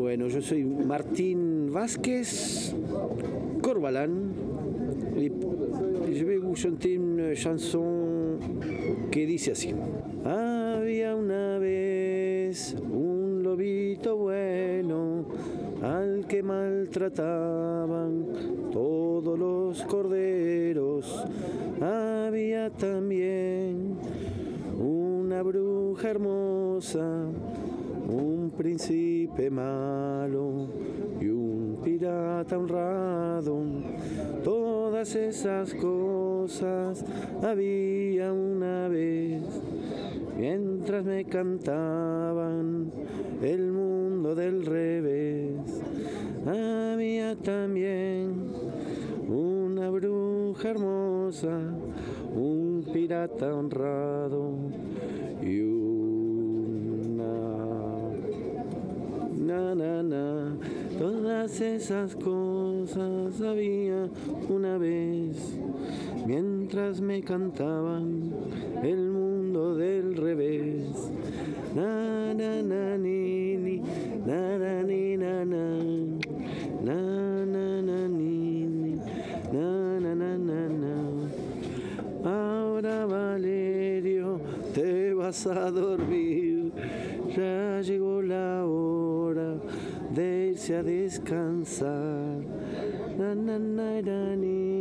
Bueno, yo soy Martín Vázquez Corbalán y je vais vous chanter une chanson que dice así. Había una vez un lobito bueno al que maltrataban todos los corderos. Había también una bruja hermosa, un príncipe malo y un pirata honrado. Todas esas cosas había una vez, mientras me cantaban el mundo del revés. Había también una bruja hermosa, un pirata honrado y na. Todas esas cosas había una vez, mientras me cantaban el mundo del revés. Na ni ni, na ni na na, na ni ni, na. Ahora Valerio, te vas a dormir, ya llegó la hora de irse a descansar. Na ni